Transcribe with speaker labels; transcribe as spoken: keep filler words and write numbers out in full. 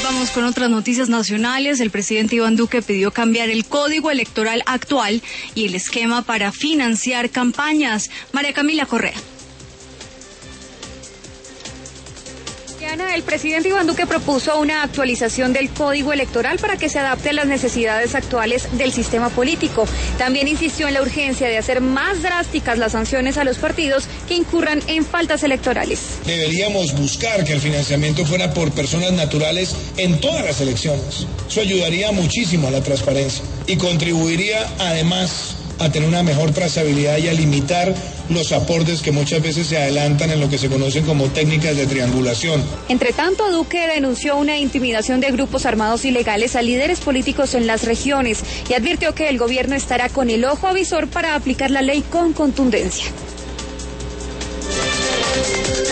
Speaker 1: Vamos con otras noticias nacionales. El presidente Iván Duque pidió cambiar el código electoral actual y el esquema para financiar campañas. María Camila Correa.
Speaker 2: El presidente Iván Duque propuso una actualización del Código Electoral para que se adapte a las necesidades actuales del sistema político. También insistió en la urgencia de hacer más drásticas las sanciones a los partidos que incurran en faltas electorales.
Speaker 3: Deberíamos buscar que el financiamiento fuera por personas naturales en todas las elecciones. Eso ayudaría muchísimo a la transparencia y contribuiría además a tener una mejor trazabilidad y a limitar los aportes que muchas veces se adelantan en lo que se conocen como técnicas de triangulación.
Speaker 2: Entre tanto, Duque denunció una intimidación de grupos armados ilegales a líderes políticos en las regiones y advirtió que el gobierno estará con el ojo avisor para aplicar la ley con contundencia.